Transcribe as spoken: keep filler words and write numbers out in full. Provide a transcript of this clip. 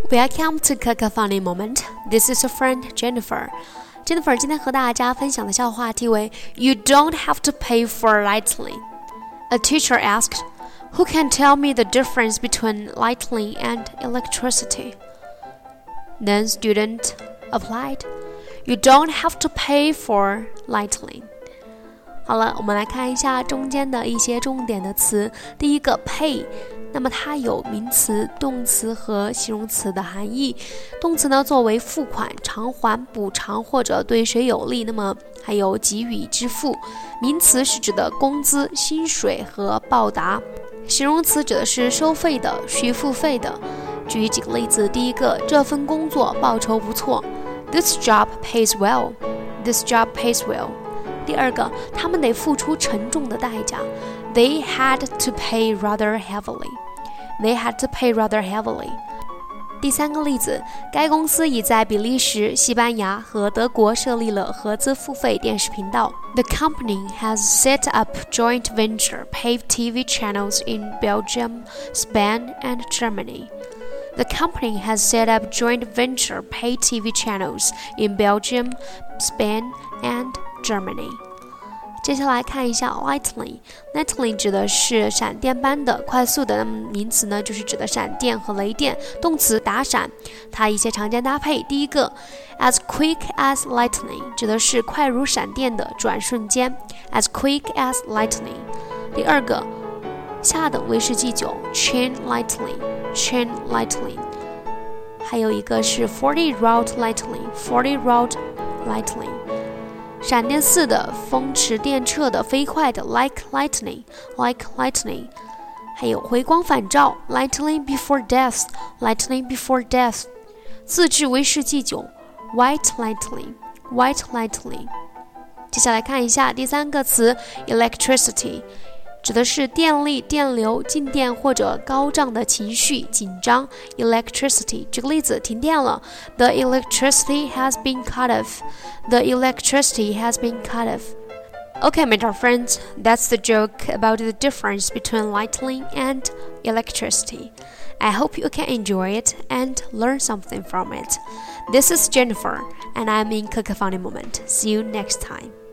Welcome to Kaka Funny Moment. This is your friend Jennifer. Jennifer 今天和大家分享的笑话题为 You don't have to pay for lightning. A teacher asked, Who can tell me the difference between lightning and electricity? Then student applied, You don't have to pay for lightning. 好了，我们来看一下中间的一些重点的词。第一个 pay， 那么它有名词、动词和形容词的含义。动词呢，作为付款、偿还、补偿或者对谁有利，那么还有给予、支付。名词是指的工资、薪水和报答。形容词指的是收费的、需付费的。举几个例子，第一个，这份工作报酬不错。This job pays well. This job pays well.第二个，他们得付出沉重的代价。They had to pay rather heavily. They had to pay rather heavily. 第三个例子，该公司已在比利时、西班牙和德国设立了合资付费电视频道。The company has set up joint venture paid T V channels in Belgium, Spain, and Germany.The company has set up joint venture paid T V channels in Belgium, Spain, and Germany. 接下来看一下 lightning. Lightning 指的是闪电般的、快速的，那么名词呢就是指的闪电和雷电。动词打闪，它一些常见搭配。第一个 as quick as lightning 指的是快如闪电的转瞬间 as quick as lightning. 第二个下等威士忌酒 chain lightning chain lightning. 还有一个是forty round lightning forty round lightning. 闪电似的、风驰电掣的、飞快的 like lightning like lightning. 还有回光返照 lightning before death lightning before death. 自制威士忌酒 white lightning white lightning. 接下来看一下第三个词 electricity，指的是电力、电流、静电或者高涨的情绪、紧张。Electricity， 举个例子，停电了。The electricity has been cut off. The electricity has been cut off. Okay, my dear friends, that's the joke about the difference between lightning and electricity. I hope you can enjoy it and learn something from it. This is Jennifer, and I'm in Kaka Funny Moment. See you next time.